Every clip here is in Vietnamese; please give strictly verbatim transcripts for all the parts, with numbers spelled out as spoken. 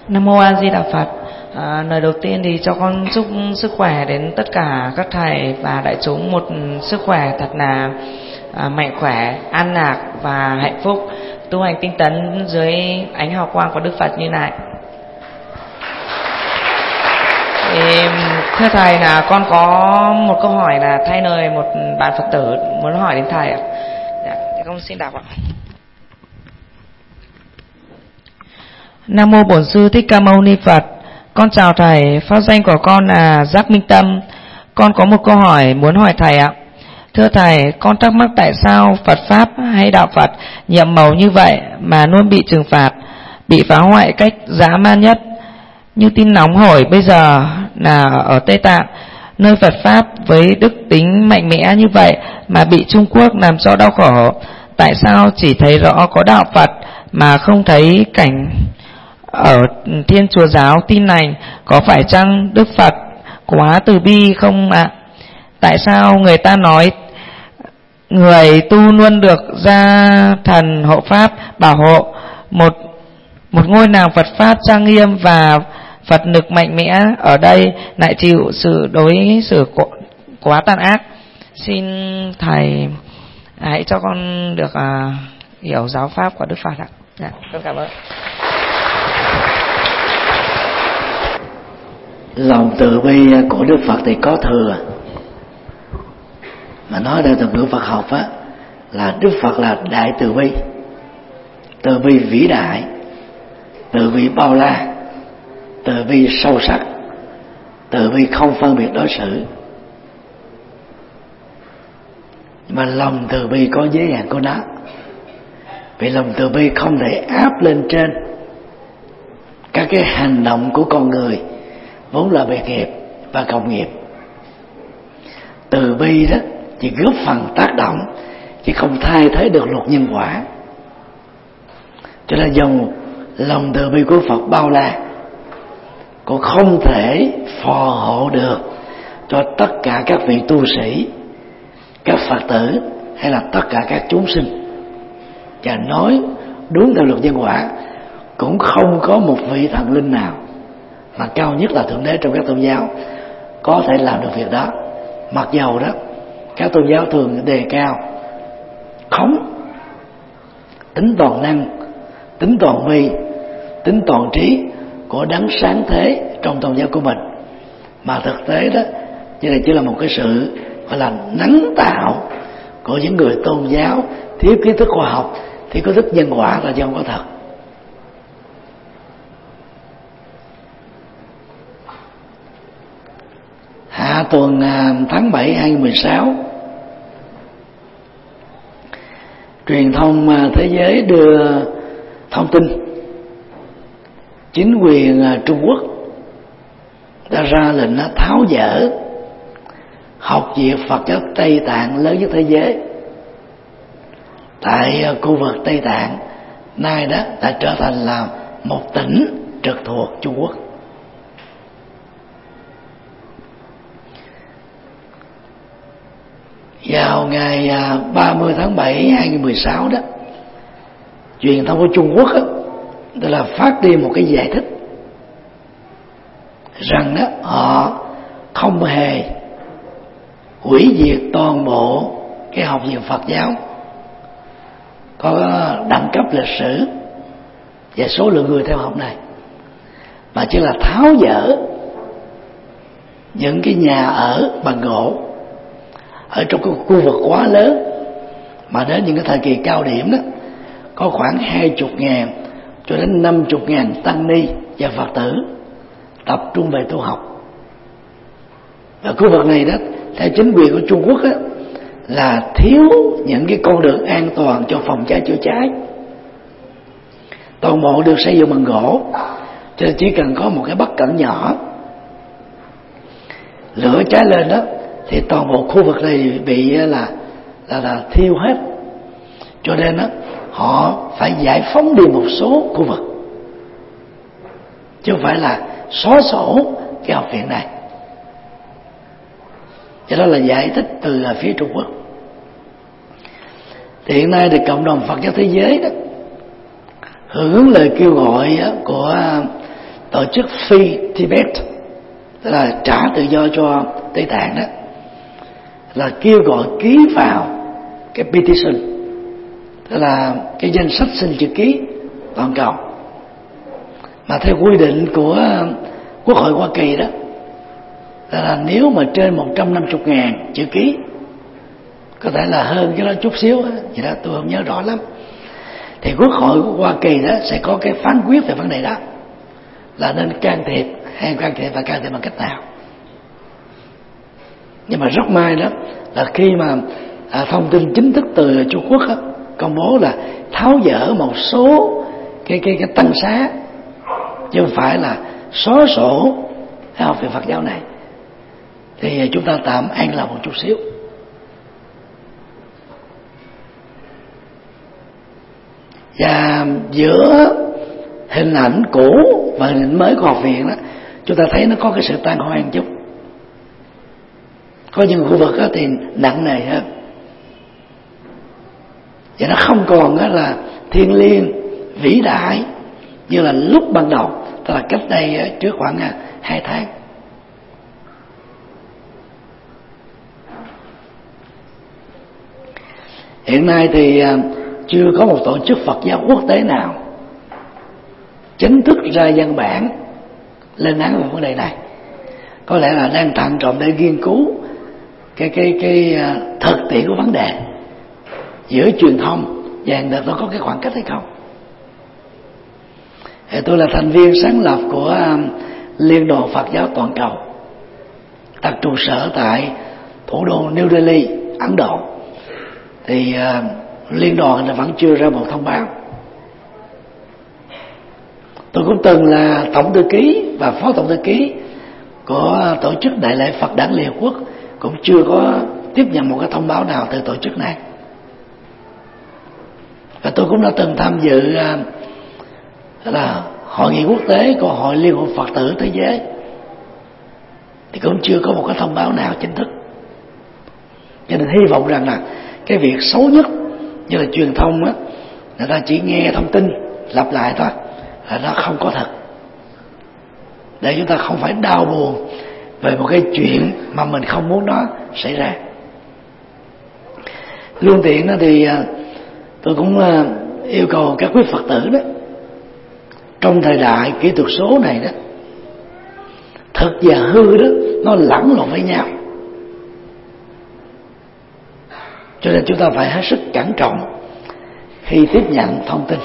Nam mô A Di Đà Phật. À, lời đầu tiên thì cho con chúc sức khỏe đến tất cả các thầy và đại chúng một sức khỏe thật là à, mạnh khỏe, an lạc và hạnh phúc, tu hành tinh tấn dưới ánh hào quang của Đức Phật như này. Thì thưa thầy là con có một câu hỏi là thay lời một bạn Phật tử muốn hỏi đến thầy ạ. Dạ, thì con xin đọc ạ. Nam mô Bổn Sư Thích Ca Mâu Ni Phật. Con chào thầy, pháp danh của con là Giác Minh Tâm. Con có một câu hỏi muốn hỏi thầy ạ. Thưa thầy, con thắc mắc tại sao Phật Pháp hay Đạo Phật nhiệm màu như vậy mà luôn bị trừng phạt, bị phá hoại cách dã man nhất. Như tin nóng hổi bây giờ là ở Tây Tạng, nơi Phật Pháp với đức tính mạnh mẽ như vậy mà bị Trung Quốc làm cho đau khổ. Tại sao chỉ thấy rõ có Đạo Phật mà không thấy cảnh ở Thiên Chúa giáo Tin Lành? Có phải chăng Đức Phật quá từ bi không ạ? À? Tại sao người ta nói người tu luôn được gia thần hộ pháp bảo hộ, một một ngôi làng Phật Pháp trang nghiêm và Phật lực mạnh mẽ ở đây lại chịu sự đối xử quá tàn ác? Xin thầy hãy cho con được à, hiểu giáo pháp của Đức Phật ạ. Dạ, con cảm ơn. Lòng từ bi của Đức Phật thì có thừa, mà nói theo từ ngữ Phật học á, là Đức Phật là đại từ bi, từ bi vĩ đại, từ bi bao la, từ bi sâu sắc, từ bi không phân biệt đối xử. Mà lòng từ bi có giới hạn của nó, vì lòng từ bi không thể áp lên trên các cái hành động của con người vốn là biệt nghiệp và cộng nghiệp. Từ bi đó chỉ góp phần tác động chứ không thay thế được luật nhân quả. Cho nên dòng lòng từ bi của Phật bao la cũng không thể phò hộ được cho tất cả các vị tu sĩ, các Phật tử hay là tất cả các chúng sinh. Và nói đúng theo luật nhân quả, cũng không có một vị thần linh nào mà cao nhất là Thượng Đế trong các tôn giáo có thể làm được việc đó. Mặc dầu đó các tôn giáo thường đề cao khống, tính toàn năng, tính toàn vi, tính toàn trí của đấng sáng thế trong tôn giáo của mình, mà thực tế đó như này chỉ là một cái sự gọi là nắng tạo của những người tôn giáo thiếu kiến thức khoa học, thiếu kiến thức nhân quả là do không có thật. Hạ tuần tháng bảy hai nghìn không trăm mười sáu, truyền thông thế giới đưa thông tin chính quyền Trung Quốc đã ra lệnh tháo dỡ học viện Phật giáo Tây Tạng lớn nhất thế giới tại khu vực Tây Tạng, nay đó đã trở thành là một tỉnh trực thuộc Trung Quốc. Vào ngày ba mươi tháng bảy hai nghìn không trăm mười sáu đó, truyền thông của Trung Quốc đó, đó là phát đi một cái giải thích rằng đó họ không hề hủy diệt toàn bộ cái học viện Phật giáo có đẳng cấp lịch sử và số lượng người theo học này, mà chỉ là tháo dỡ những cái nhà ở bằng gỗ ở trong cái khu vực quá lớn, mà đến những cái thời kỳ cao điểm đó có khoảng hai chục ngàn cho đến năm chục ngàn tăng ni và Phật tử tập trung về tu học. Và khu vực này đó theo chính quyền của Trung Quốc đó, là thiếu những cái con đường an toàn cho phòng cháy chữa cháy, toàn bộ được xây dựng bằng gỗ, cho nên chỉ cần có một cái bất cẩn nhỏ, lửa cháy lên đó thì toàn bộ khu vực này bị là là, là thiêu hết. Cho nên đó họ phải giải phóng đi một số khu vực, chứ không phải là xóa sổ cái học viện này. Cho đó là giải thích từ phía Trung Quốc. Thì hiện nay thì cộng đồng Phật giáo thế giới đó hưởng ứng lời kêu gọi của tổ chức Free Tibet, tức là trả tự do cho Tây Tạng đó, là kêu gọi ký vào cái petition, tức là cái danh sách xin chữ ký toàn cầu. Mà theo quy định của Quốc hội Hoa Kỳ đó, là nếu mà trên một trăm năm mươi ngàn chữ ký, có thể là hơn cái đó chút xíu, vậy đó tôi không nhớ rõ lắm, thì Quốc hội của Hoa Kỳ đó sẽ có cái phán quyết về vấn đề đó, là nên can thiệp hay can thiệp và can thiệp bằng cách nào. Nhưng mà rất may đó là khi mà à, thông tin chính thức từ Trung Quốc đó, công bố là tháo dỡ một số cái cái cái tăng xá, chứ không phải là xóa sổ cái học viện Phật giáo này, thì chúng ta tạm an lòng một chút xíu. Và giữa hình ảnh cũ và hình ảnh mới của học viện đó, chúng ta thấy nó có cái sự tan hoang chút. Có những khu vực đó thì nặng nề hơn, và nó không còn đó là thiêng liêng vĩ đại như là lúc ban đầu, tức là cách đây trước khoảng hai tháng. Hiện nay thì chưa có một tổ chức Phật giáo quốc tế nào chính thức ra văn bản lên án về vấn đề này. Có lẽ là đang thận trọng để nghiên cứu cái cái cái thực tiễn của vấn đề giữa truyền thông và hiện thực nó có cái khoảng cách hay không. Thì tôi là thành viên sáng lập của Liên đoàn Phật giáo toàn cầu, đặt trụ sở tại thủ đô New Delhi, Ấn Độ. Thì uh, liên đoàn vẫn chưa ra một thông báo. Tôi cũng từng là tổng thư ký và phó tổng thư ký của tổ chức Đại lễ Phật Đản Liên Hợp Quốc, cũng chưa có tiếp nhận một cái thông báo nào từ tổ chức này. Và tôi cũng đã từng tham dự uh, là hội nghị quốc tế của Hội Liên hội Phật tử Thế giới, thì cũng chưa có một cái thông báo nào chính thức. Cho nên hy vọng rằng là cái việc xấu nhất như là truyền thông á, người ta chỉ nghe thông tin lặp lại thôi, là nó không có thật, để chúng ta không phải đau buồn về một cái chuyện mà mình không muốn nó xảy ra. Luôn tiện đó thì tôi cũng yêu cầu các quý Phật tử đó, trong thời đại kỹ thuật số này đó, thực và hư đó nó lẫn lộn với nhau, cho nên chúng ta phải hết sức cẩn trọng khi tiếp nhận thông tin.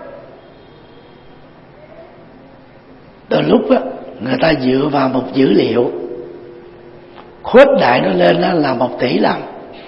Đôi lúc á, người ta dựa vào một dữ liệu, khuếch đại nó lên đó là một tỷ lần,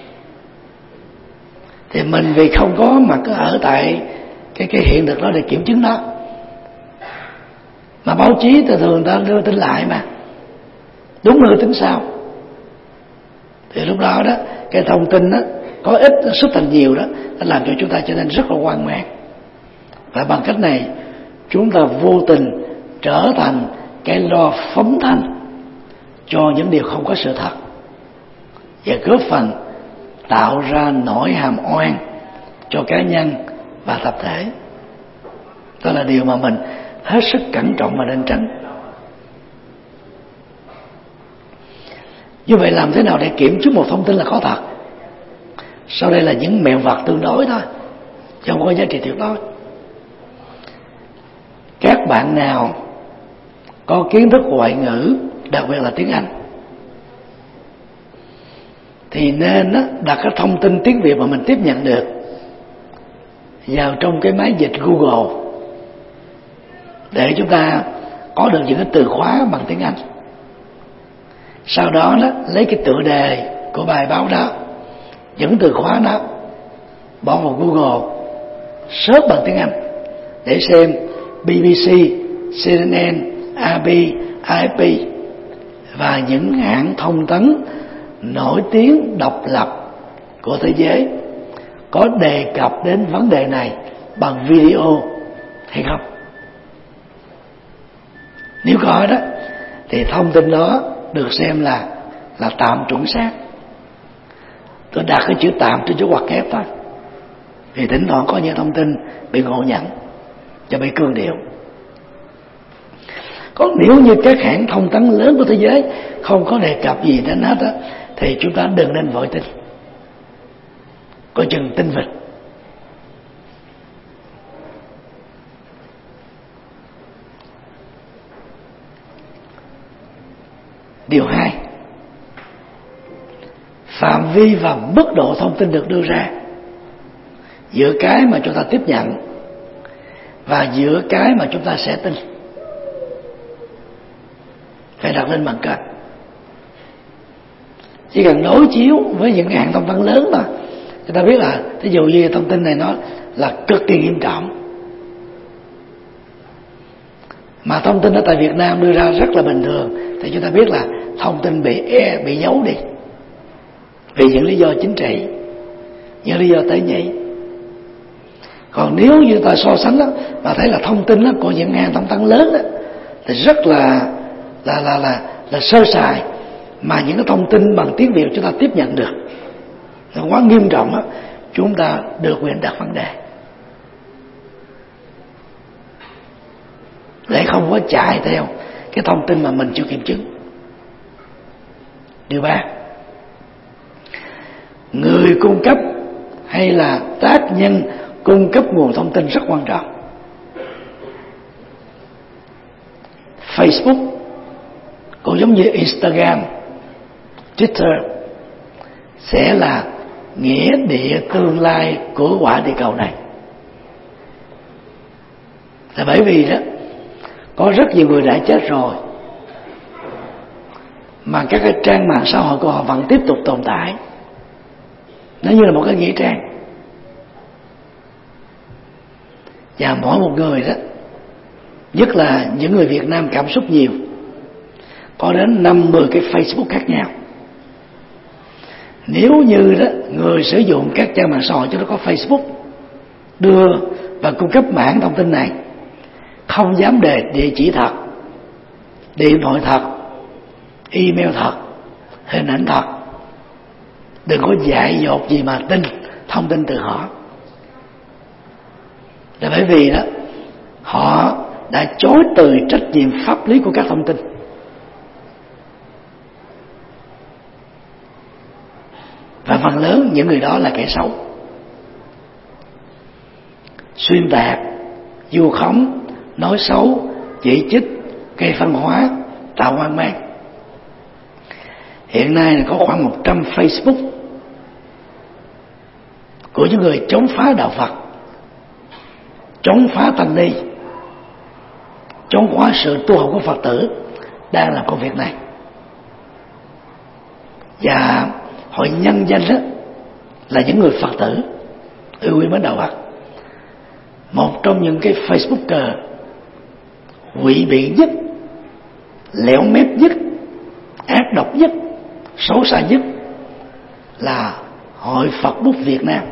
thì mình vì không có mặt ở tại cái cái hiện thực đó để kiểm chứng đó, mà báo chí thường thường ta đưa tin lại mà đúng nơi tính sao, thì lúc đó đó cái thông tin đó có ít nó xuất thành nhiều đó, nó làm cho chúng ta trở nên rất là hoang mang. Và bằng cách này chúng ta vô tình trở thành cái loa phóng thanh cho những điều không có sự thật, và góp phần tạo ra nỗi hàm oan cho cá nhân và tập thể. Đó là điều mà mình hết sức cẩn trọng và nên tránh. Như vậy làm thế nào để kiểm chứng một thông tin là có thật? Sau đây là những mẹo vật tương đối thôi, chứ không có giá trị tuyệt đối. Các bạn nào có kiến thức ngoại ngữ, đặc biệt là tiếng Anh, thì nên đặt cái thông tin tiếng Việt mà mình tiếp nhận được vào trong cái máy dịch Google, để chúng ta có được những cái từ khóa bằng tiếng Anh. Sau đó đó lấy cái tựa đề của bài báo đó, những từ khóa đó bỏ vào Google, search bằng tiếng Anh để xem bê bê xê, xê en en, a bê, a ép pê và những hãng thông tấn nổi tiếng độc lập của thế giới có đề cập đến vấn đề này bằng video hay không. Nếu có đó thì thông tin đó được xem là là tạm chuẩn xác. Tôi đặt cái chữ tạm trên chỗ ngoặc kép thôi, vì thỉnh thoảng có những thông tin bị ngộ nhận và bị cương điệu. Còn nếu như các hãng thông tấn lớn của thế giới không có đề cập gì đến hết á, thì chúng ta đừng nên vội tin, coi chừng tin vịt. Điều hai, phạm vi và mức độ thông tin được đưa ra giữa cái mà chúng ta tiếp nhận và giữa cái mà chúng ta sẽ tin phải đặt lên bàn cân. Chỉ cần đối chiếu với những cái hãng thông tấn lớn mà người ta biết là ví dụ như thông tin này nó là cực kỳ nghiêm trọng, mà thông tin ở tại Việt Nam đưa ra rất là bình thường, thì chúng ta biết là thông tin bị e, bị giấu đi vì những lý do chính trị, những lý do tế nhị. Còn nếu như ta so sánh đó, mà thấy là thông tin đó của những hãng thông tấn lớn đó, thì rất là là là là là sơ sài, mà những cái thông tin bằng tiếng Việt chúng ta tiếp nhận được nó quá nghiêm trọng đó, chúng ta được quyền đặt vấn đề để không có chạy theo cái thông tin mà mình chưa kiểm chứng. Điều ba, người cung cấp hay là tác nhân cung cấp nguồn thông tin rất quan trọng. Facebook cũng giống như Instagram, Twitter sẽ là nghĩa địa tương lai của quả địa cầu này. Là bởi vì đó có rất nhiều người đã chết rồi mà các cái trang mạng xã hội của họ vẫn tiếp tục tồn tại. Nó như là một cái nghĩa trang. Và mỗi một người đó, nhất là những người Việt Nam cảm xúc nhiều, có đến năm mươi cái Facebook khác nhau. Nếu như đó người sử dụng các trang mạng xã hội cho nó có Facebook đưa và cung cấp mảng thông tin này, không dám đề địa chỉ thật, điện thoại thật, email thật, hình ảnh thật, đừng có dại dột gì mà tin thông tin từ họ. Là bởi vì đó họ đã chối từ trách nhiệm pháp lý của các thông tin. Và phần lớn những người đó là kẻ xấu, xuyên tạc, vu khống, nói xấu, chỉ trích, gây phân hóa, tạo hoang mang. Hiện nay có khoảng một trăm Facebook của những người chống phá đạo Phật, chống phá tăng ni, chống phá sự tu học của Phật tử đang làm công việc này. Và họ nhân danh đó là những người Phật tử yêu quý mến đạo Phật. Một trong những cái Facebooker quỷ biện nhất, lẻo mép nhất, ác độc nhất, xấu xa nhất là Hội Phật Bút Việt Nam.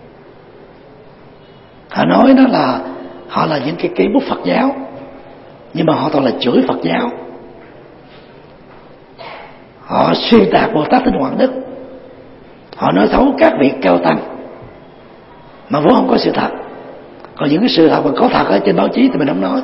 Họ nói đó là họ là những cái cây bút Phật giáo, nhưng mà họ toàn là chửi Phật giáo. Họ xuyên tạc Bồ Tát Thích Hoàng Đức, họ nói xấu các vị cao tăng mà vốn không có sự thật. Còn những cái sự thật mà có thật ở trên báo chí thì mình không nói,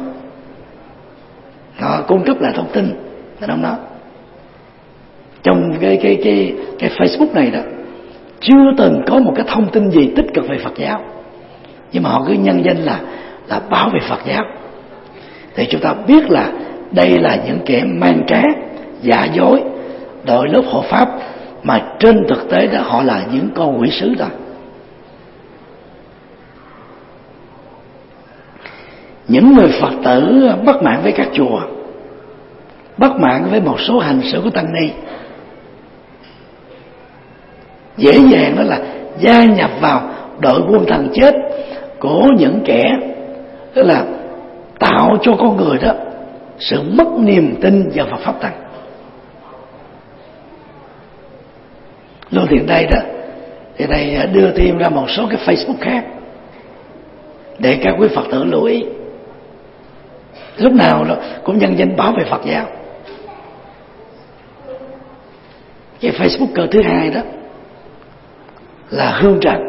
họ cung cấp lại thông tin mình không nói. Trong cái cái cái cái Facebook này đó chưa từng có một cái thông tin gì tích cực về Phật giáo, nhưng mà họ cứ nhân danh là là bảo vệ Phật giáo. Thì chúng ta biết là đây là những kẻ mang trá, giả dối, đội lớp hộ pháp, mà trên thực tế đó họ là những con quỷ sứ thôi. Những người Phật tử bất mãn với các chùa, bất mãn với một số hành xử của tăng ni, dễ dàng đó là gia nhập vào đội quân thần chết của những kẻ tức là tạo cho con người đó sự mất niềm tin vào Phật pháp tăng. Luôn hiện đây đó thì thầy đưa thêm ra một số cái Facebook khác để các quý Phật tử lưu ý. Lúc nào đó cũng nhân danh bảo vệ Phật giáo. Cái Facebooker thứ hai đó là Hương Trần,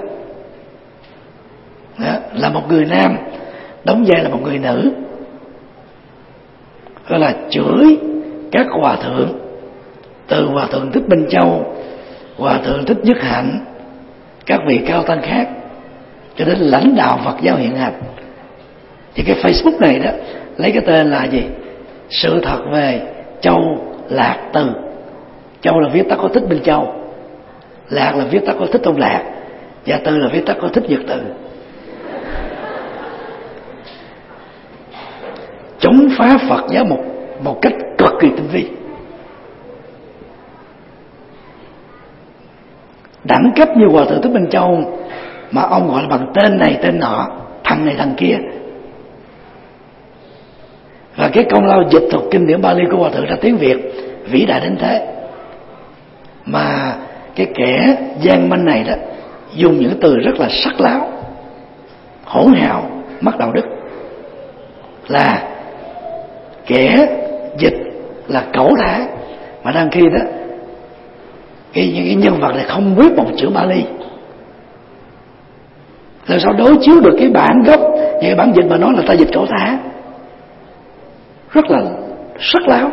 đó, là một người nam đóng vai là một người nữ, gọi là chửi các hòa thượng, từ hòa thượng Thích Minh Châu, hòa thượng Thích Nhất Hạnh, các vị cao tăng khác, cho đến lãnh đạo Phật giáo hiện hành. Thì cái Facebook này đó lấy cái tên là gì? Sự thật về Châu Lạc Từ. Châu là viết tắt của Thích Minh Châu, Lạc là viết tắt của Thích Tôn Lạc, và Từ là viết tắt của Thích Nhật Từ. Chống phá Phật giáo một một cách cực kỳ tinh vi, đẳng cấp như hòa thượng Thích Minh Châu mà ông gọi là bằng tên này tên nọ, thằng này thằng kia. Và cái công lao dịch thuật kinh điển Bali của hòa thượng ra tiếng Việt vĩ đại đến thế, mà cái kẻ gian manh này đó dùng những từ rất là sắc láo, hỗn hào, mất đạo đức, là kẻ dịch là cẩu thả, mà đang khi đó cái, những cái nhân vật này không biết một chữ Bali, làm sao đối chiếu được cái bản gốc và cái bản dịch mà nói là ta dịch cẩu thả, rất là sắc láo.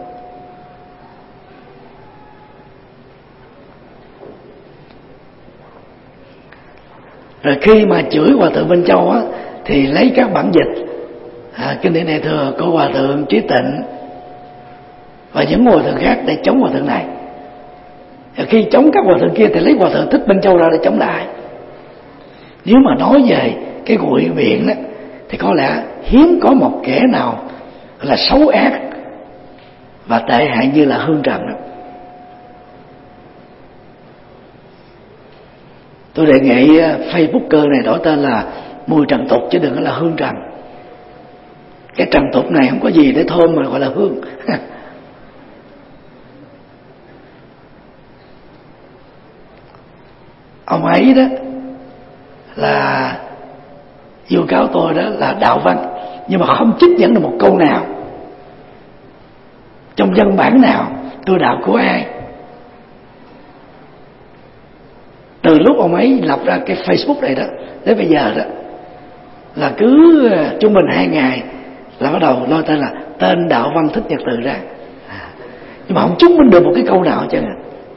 Rồi khi mà chửi hòa thượng Minh Châu á, thì lấy các bản dịch à, kinh điển Đại Thừa của hòa thượng Trí Tịnh và những hòa thượng khác để chống hòa thượng này. Rồi khi chống các hòa thượng kia thì lấy hòa thượng Thích Minh Châu ra để chống lại. Nếu mà nói về cái ngụy biện đó, thì có lẽ hiếm có một kẻ nào là xấu ác và tệ hại như là Hương Trần đó. Tôi đề nghị Facebooker này đổi tên là Mùi Trần Tục chứ đừng có là Hương Trần. Cái Trần Tục này không có gì để thơm mà gọi là hương. Ông ấy đó là yêu cáo tôi đó là đạo văn, nhưng mà không trích dẫn được một câu nào trong văn bản nào tôi đạo của ai. Từ lúc ông ấy lập ra cái Facebook này đó đến bây giờ đó là cứ trung bình hai ngày là bắt đầu lôi tên là tên đạo văn Thích Nhật Từ ra, nhưng mà không chứng minh được một cái câu nào chứ.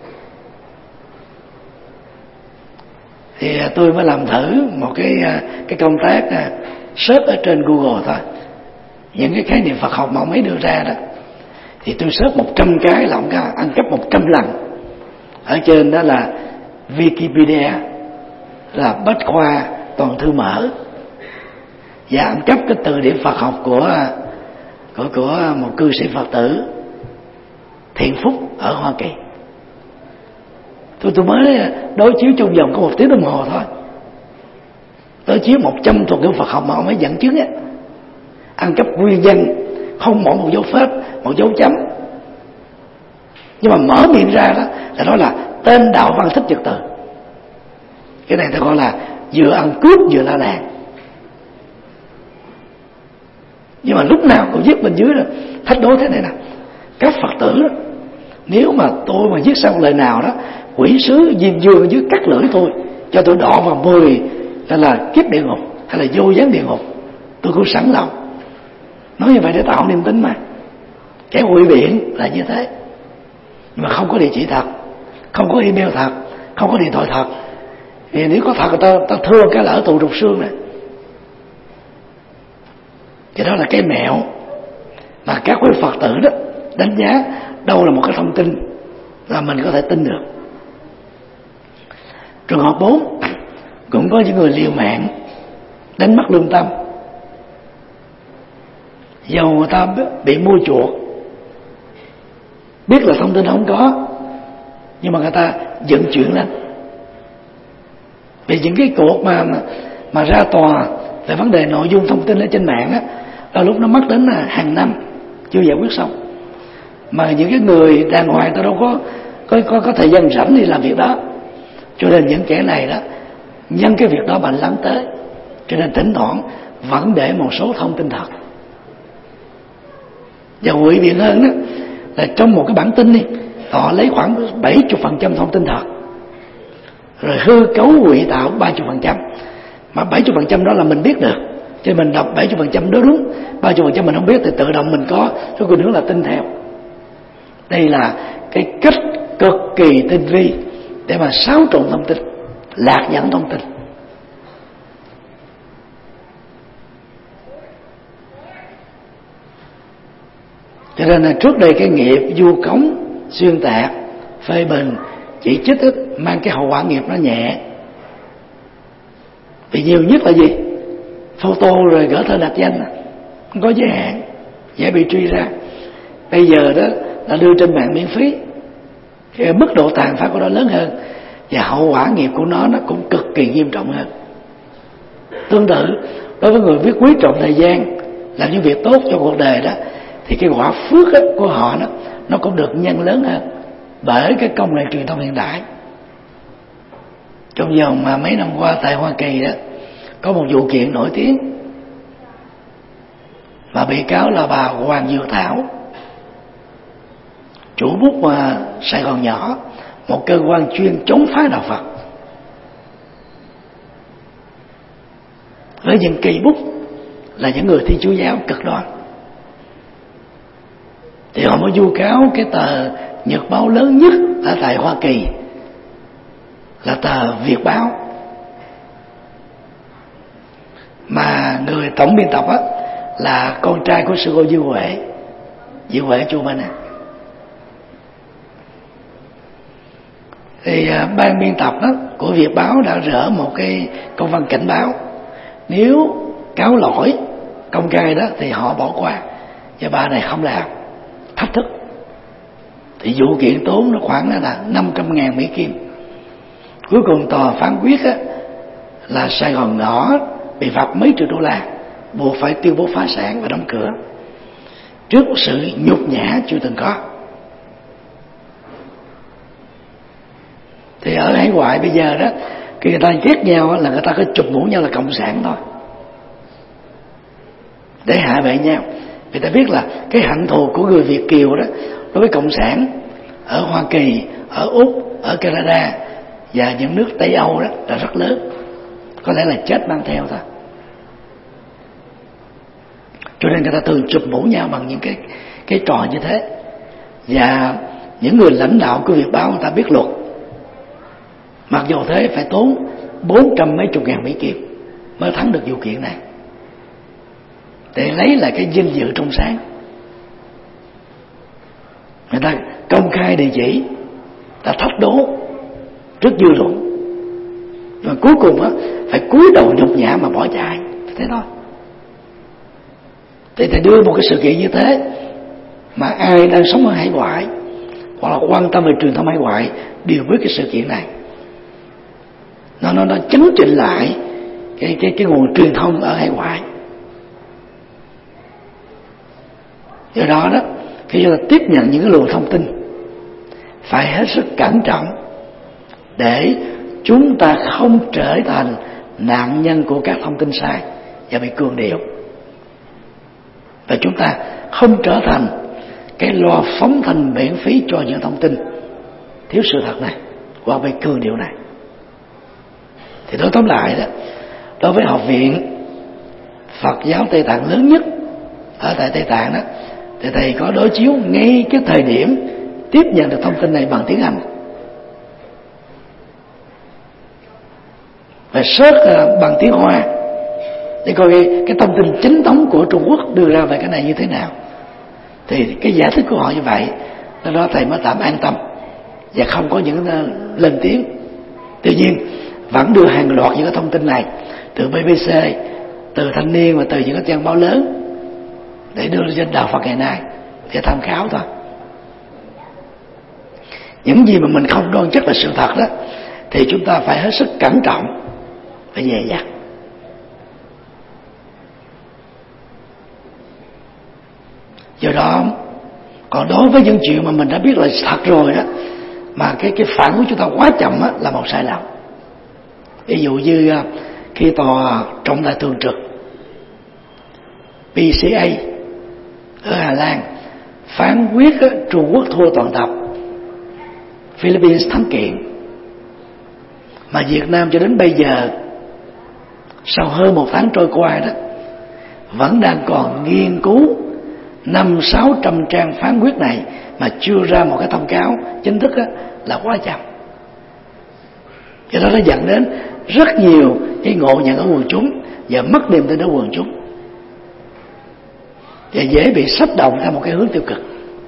Thì tôi mới làm thử một cái cái công tác search ở trên Google thôi, những cái khái niệm Phật học mà ông ấy đưa ra đó, thì tôi search một trăm cái là ông ta ăn cắp một trăm lần. Ở trên đó là Wikipedia, là bách khoa toàn thư mở, và ăn cắp cái từ điển Phật học của của của một cư sĩ Phật tử Thiện Phúc ở Hoa Kỳ. Tôi tôi mới đối chiếu trong vòng có một tiếng đồng hồ thôi, đối chiếu một trăm thuật ngữ Phật học mà ông ấy dẫn chứng á, ăn cắp nguyên văn, không bỏ một dấu phết, một dấu chấm, nhưng mà mở miệng ra đó là nói là tên đạo văn Thích Nhật Từ. Cái này ta gọi là vừa ăn cướp vừa la làng. Nhưng mà lúc nào cũng viết bên dưới đó thách đố thế này nè: các Phật tử đó, nếu mà tôi mà viết xong lời nào đó, quỷ sứ Diêm Dương ở dưới cắt lưỡi tôi, cho tôi đọa vào mười hay là kiếp địa ngục hay là vô gián địa ngục, tôi cũng sẵn lòng. Nói như vậy để tạo niềm tin mà. Cái ngụy biện là như thế, nhưng mà không có địa chỉ thật, không có email thật, không có điện thoại thật. Thì nếu có thật ta, ta thưa cái là ở tù trục xương này. Cái đó là cái mẹo mà các quý Phật tử đó đánh giá đâu là một cái thông tin là mình có thể tin được. Trường hợp bốn, cũng có những người liều mạng đánh mất lương tâm, dầu người ta bị mua chuộc, biết là thông tin không có, nhưng mà người ta dựng chuyện lên. Vì những cái cuộc mà mà, mà ra tòa về vấn đề nội dung thông tin ở trên mạng á, là lúc nó mất đến là hàng năm chưa giải quyết xong, mà những cái người đàng hoàng ta đâu có có có, có thời gian rảnh đi làm việc đó. Cho nên những kẻ này đó nhân cái việc đó mà lắng tới, cho nên thỉnh thoảng vẫn để một số thông tin thật. Và ngụy biện hơn đó là trong một cái bản tin đi, họ lấy khoảng bảy mươi phần trăm thông tin thật, rồi hư cấu ngụy tạo ba mươi phần trăm, mà bảy mươi phần trăm đó là mình biết được, Cho mình đọc bảy mươi phần trăm đó đúng, ba mươi phần trăm mình không biết thì tự động mình có cái khuynh hướng là tin theo. Đây là cái cách cực kỳ tinh vi để mà xáo trộn thông tin, lạc dẫn thông tin. Cho nên là trước đây cái nghiệp vu khống, xuyên tạc, phê bình, chỉ trích ấy, mang cái hậu quả nghiệp nó nhẹ. Vì nhiều nhất là gì? Photo rồi gỡ thơ đặt danh, không có giới hạn, dễ bị truy ra. Bây giờ đó là đưa trên mạng miễn phí, cái mức độ tàn phá của nó lớn hơn, và hậu quả nghiệp của nó nó cũng cực kỳ nghiêm trọng hơn. Tương tự đối với người biết quý trọng thời gian, làm những việc tốt cho cuộc đời đó, thì cái quả phước của họ nó nó cũng được nhân lớn hơn bởi cái công nghệ truyền thông hiện đại. Trong vòng mà mấy năm qua tại Hoa Kỳ đó có một vụ kiện nổi tiếng mà bị cáo là bà Hoàng Diệu Thảo, chủ bút mà Sài Gòn Nhỏ, một cơ quan chuyên chống phá đạo Phật, với những kỳ bút là những người Thiên Chúa giáo cực đoan. Thì họ mới vu cáo cái tờ nhật báo lớn nhất ở tại Hoa Kỳ là tờ Việt Báo, mà người tổng biên tập á là con trai của sư cô Dư Huệ, Dư Huệ chùa mình à. Thì uh, ban biên tập đó của Việt Báo đã rỡ một cái công văn cảnh báo, nếu cáo lỗi công khai đó thì họ bỏ qua, và bà này không làm, thách thức. Thì vụ kiện tốn nó khoảng là năm trăm ngàn Mỹ Kim. Cuối cùng tòa phán quyết á, là Sài Gòn Nhỏ bị phạt mấy triệu đô la, buộc phải tuyên bố phá sản và đóng cửa, trước một sự nhục nhã chưa từng có. Thì ở hải ngoại bây giờ đó, khi người ta ghét nhau là người ta cứ chụp mũ nhau là cộng sản thôi, để hạ bệ nhau. Người ta biết là cái hận thù của người Việt kiều đó đối với cộng sản ở Hoa Kỳ, ở Úc, ở Canada và những nước Tây Âu đó là rất lớn, có lẽ là chết mang theo thôi. Cho nên người ta thường chụp mũ nhau bằng những cái cái trò như thế. Và những người lãnh đạo của Việt Báo người ta biết luật, mặc dù thế phải tốn bốn trăm mấy chục ngàn Mỹ Kim mới thắng được vụ kiện này, để lấy lại cái danh dự trong sáng. Người ta công khai địa chỉ, ta thách đố trước dư luận, rồi cuối cùng á phải cúi đầu nhục nhã mà bỏ chạy, thế thôi. Thì thầy đưa một cái sự kiện như thế mà ai đang sống ở hải ngoại hoặc là quan tâm về truyền thông hải ngoại đều biết cái sự kiện này. Nó nó nó chấn chỉnh lại cái cái cái nguồn truyền thông ở hải ngoại. Do đó đó, khi chúng ta tiếp nhận những cái luồng thông tin phải hết sức cẩn trọng để chúng ta không trở thành nạn nhân của các thông tin sai và bị cường điệu, và chúng ta không trở thành cái loa phóng thanh miễn phí cho những thông tin thiếu sự thật này hoặc bị cường điệu này. Thì nói tóm lại đó, đối với học viện Phật giáo Tây Tạng lớn nhất ở tại Tây Tạng đó, thì thầy có đối chiếu ngay cái thời điểm tiếp nhận được thông tin này bằng tiếng Anh, và search bằng tiếng Hoa để coi cái, cái thông tin chính thống của Trung Quốc đưa ra về cái này như thế nào. Thì cái giải thích của họ như vậy, do đó thầy mới tạm an tâm và không có những lên tiếng. Tuy nhiên vẫn đưa hàng loạt những cái thông tin này từ bê bê xê, từ Thanh Niên và từ những cái trang báo lớn để đưa lên trên đạo Phật ngày nay để tham khảo thôi. Những gì mà mình không đoan chắc là sự thật đó thì chúng ta phải hết sức cẩn trọng, phải dè dặt. Do đó, còn đối với những chuyện mà mình đã biết là thật rồi đó, mà cái cái phản của chúng ta quá chậm á, là một sai lầm. Ví dụ như khi tòa trọng tài thường trực pê xê a ở Hà Lan phán quyết á, Trung Quốc thua toàn tập, Philippines thắng kiện, mà Việt Nam cho đến bây giờ sau hơn một tháng trôi qua đó vẫn đang còn nghiên cứu năm sáu trăm trang phán quyết này mà chưa ra một cái thông cáo chính thức á, là quá chậm. Cho đó nó dẫn đến rất nhiều cái ngộ nhận ở quần chúng và mất niềm tin ở quần chúng, và dễ bị xách động theo một cái hướng tiêu cực.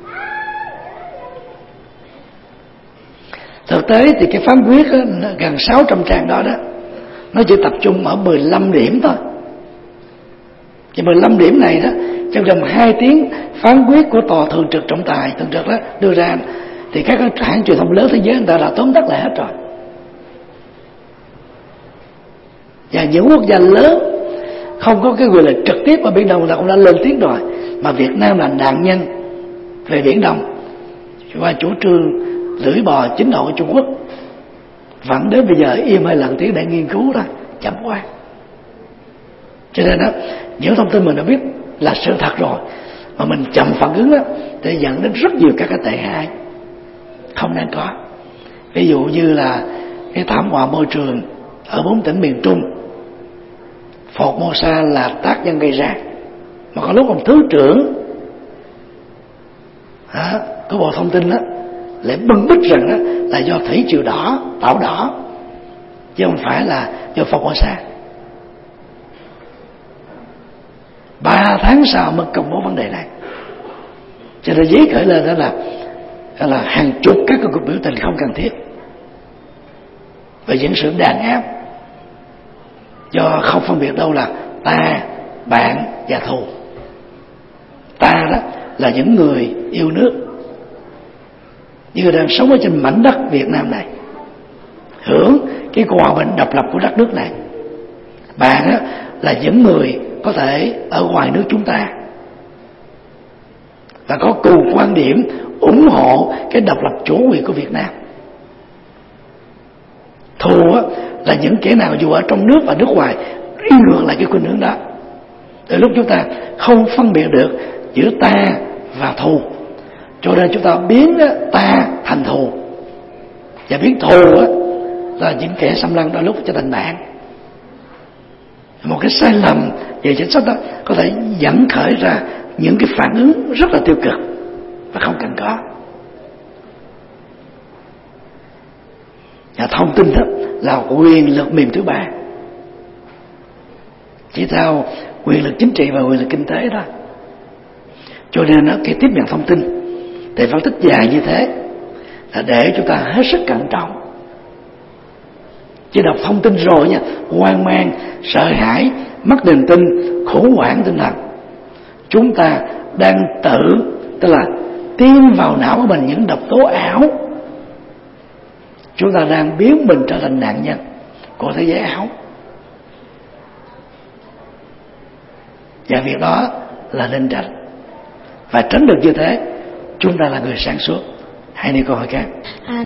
Thực tế thì cái phán quyết á, gần sáu trăm trang đó đó, nó chỉ tập trung ở mười lăm điểm thôi. Và mười lăm điểm này đó, trong vòng hai tiếng phán quyết của tòa thường trực trọng tài thường trực đó đưa ra, thì các hãng truyền thông lớn thế giới người ta đã tóm tắt lại hết rồi. Và những quốc gia lớn không có cái quyền lực trực tiếp ở Biển Đông là cũng đã lên tiếng rồi, mà Việt Nam là nạn nhân về Biển Đông qua chủ trương lưỡi bò chính độ của Trung Quốc, vẫn đến bây giờ im hơi lặng tiếng để nghiên cứu đó, chậm quá. Cho nên đó, những thông tin mình đã biết là sự thật rồi mà mình chậm phản ứng đó, để dẫn đến rất nhiều các cái tệ hại không đáng có. Ví dụ như là cái thảm họa môi trường ở bốn tỉnh miền Trung, Formosa là tác nhân gây ra, mà có lúc ông thứ trưởng hả, của Bộ Thông tin đó lại bưng bít rằng đó là do thủy triều đỏ tạo đỏ, chứ không phải là do Formosa. Ba tháng sau mới công bố vấn đề này, cho nên giấy khởi lên đó là đó là hàng chục các cuộc biểu tình không cần thiết và những sự đàn áp do không phân biệt đâu là ta, bạn và thù. Ta đó là những người yêu nước, những người đang sống ở trên mảnh đất Việt Nam này, hưởng cái hòa bình độc lập của đất nước này. Bạn đó là những người có thể ở ngoài nước chúng ta và có cùng quan điểm ủng hộ cái độc lập chủ quyền của Việt Nam. Thù là những kẻ nào dù ở trong nước và nước ngoài đi ngược lại cái khuynh hướng đó. Từ lúc chúng ta không phân biệt được giữa ta và thù, cho nên chúng ta biến ta thành thù, và biến thù là những kẻ xâm lăng đôi lúc trở thành bạn. Một cái sai lầm về chính sách đó có thể dẫn khởi ra những cái phản ứng rất là tiêu cực và không cần có. Và thông tin đó là quyền lực mềm thứ ba, chỉ theo quyền lực chính trị và quyền lực kinh tế đó. Cho nên đó, cái tiếp nhận thông tin để phân tích dài như thế là để chúng ta hết sức cẩn trọng. Chỉ đọc thông tin rồi nha, hoang mang, sợ hãi, mất niềm tin, khủng hoảng tinh thần, chúng ta đang tự, tức là tiêm vào não của mình những độc tố ảo. Chúng ta đang biến mình trở thành nạn nhân của thế giới ảo, và việc đó là nên tránh. Và tránh được như thế, chúng ta là người sáng suốt. Hãy đi câu hỏi khác.